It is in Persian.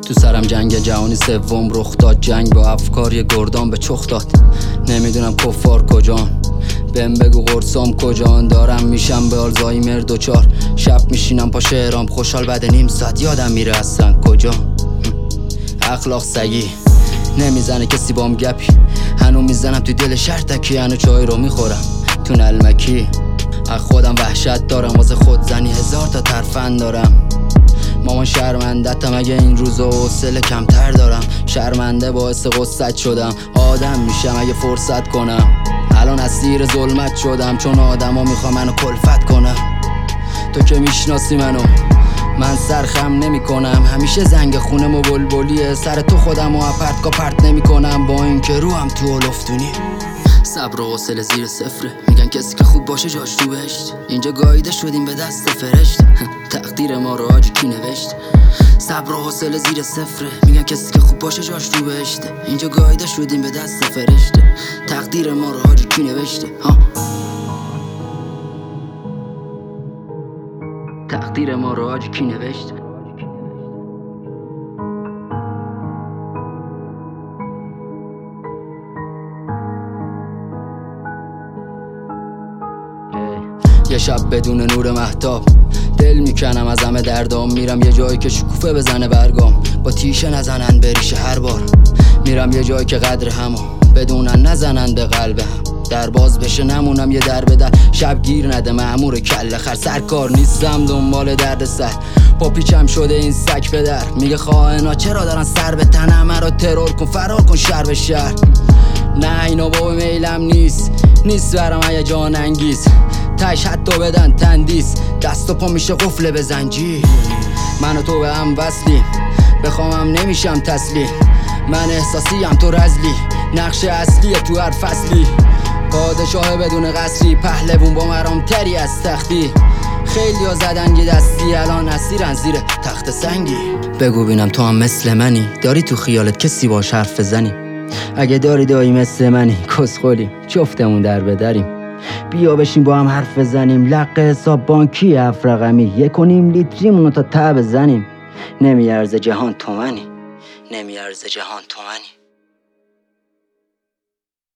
تو سرم جنگ جهانی سوم رخ داد، جنگ با افکار یه گردان به چخ داد. نمیدونم کفار کجان، بهم بگو قرصام کجان. دارم میشم به آلزایمر دوچار، شب میشینم پا شعرام خوشحال بعد نیم ساعت یادم میره اصلا کجا. اخلاق سگی نمیزنه کسی بام گپی، هنو میزنم توی دل شرطکی، هنو چای رو میخورم تو نلمکی. از خودم وحشت دارم، واسه خودزنی 1000 تا ترفند دارم. مامان شرمندتم اگه این روزا حوصله کمتر دارم. شرمنده باعث غصت شدم، آدم میشم اگه فرصت کنم. الان اسیر ظلمت شدم چون آدما میخوام منو کلفت کنم. تو که میشناسی منو، من سرخم نمی کنم. همیشه زنگ خونم و بلبلیه، سر تو خودم و اپرت کپرت نمی کنم. با این که روحم تو اولفتونی، صبر و حوصله زیر صفره. میگن کسی که خوب باشه جاش تو بهشت، اینجا گاییده شدیم به دست فرشت. تقدیر ما رو آجی کی نوشت؟ صبر و حوصله زیر صفره. میگن کسی که خوب باشه جاش تو بهشت، اینجا گاییده شدیم به دست فرشت. تقدیر ما رو آجی کی نوشته؟ تقدیر ما رو آجی کی نوشته؟ یه شب بدون نور مهتاب دل میکنم از همه دردام. میرم یه جایی که شکوفه بزنه برگام، با تیشه نزنن بریشه هر بار. میرم یه جایی که قدر همو بدونن، نزنن به قلب هم. در باز بشه نمونم یه در به در، شب گیر نده مأمور کله خر. سرکار نیستم دنبال درد سر، پا پیچم شده این سگ پدر. میگه خائنا چرا دارن سر به تن، همه رو ترور کن فرار کن شهر به شهر. نه اینا بابا میلم نیست برام هیجان انگیز. تش حتی بدن تندیس، دست و پا میشه قفل به زنجیر. من و تو به هم وصلیم، بخوامم نمیشم تسلیم. من احساسیم تو رزلی، نقش اصلیه تو هر فصلی. پادشاه بدون قصری، پهلوون با مرام تری از تختی. خیلی ها زدن یه دستی، الان اسیرن زیر تخت سنگی. بگو بینم تو هم مثل منی، داری تو خیالت کسی باش حرف بزنی؟ اگه داری دایی مثل منی کسخولیم، جفتمون در بدریم. بیا بشین با هم حرف بزنیم، لق حساب بانکی 7 رقمی. 1.5 لیتریمونو تا ته بزنیم. نمیارزه جهان تومنی، نمیارزه جهان تومنی.